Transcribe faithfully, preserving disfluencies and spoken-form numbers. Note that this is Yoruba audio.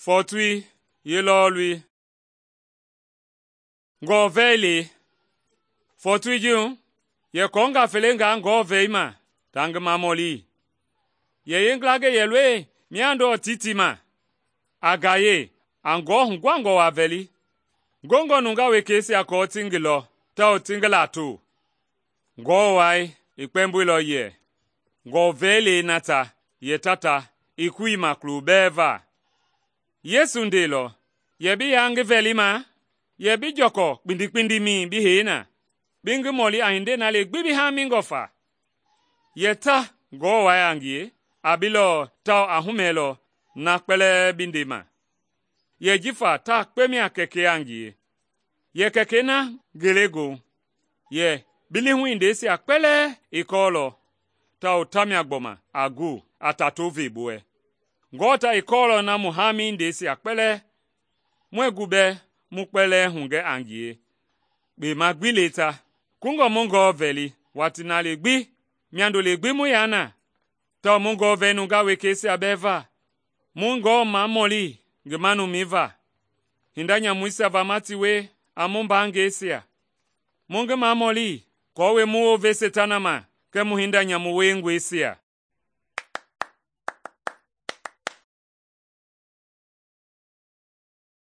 Fortui, ye lo lui. Ngo veli. Fortui jun, ye konga felenga ngo veima, tang mamoli. Ye yenglage ye lwe, miando titima. Agaye, ango hungwango wa veli. Gongo nunga wekesi ako tingilo, tao tingila tu. Ngo wai, ikpembu lo ye. Ngo veli nata, ye tata, ikui maklu beva. Yesu ndilo, ye bi yangi veli ma, ye bi joko, bindi bindi mi bihena. Bingi moli ahinde na le gbibi ha mingofa. Ye ta, go wai angie, abilo tao ahumelo, nakpele bindima. Ye jifa ta kpemi akeke angie. Ye keke na gelego. Ye, bili huinde si akpele ikolo. Tao tami agboma, agu, atatovi bue. Ngota ikolo na muhami ndesi akpele. Mwe gube, mukpele hunge angie. Be magbi leta. Kungo mungo veli, watina le gbi. Miando le gbi muyana. Tao mungo venuga wekesi abeva. Mungo mamoli, gemanu miva. Hindanya muisa vamati we, amumba angesia. Munge mamoli, kowe muo vesetanama, ke muhindanya muwe ngwesia.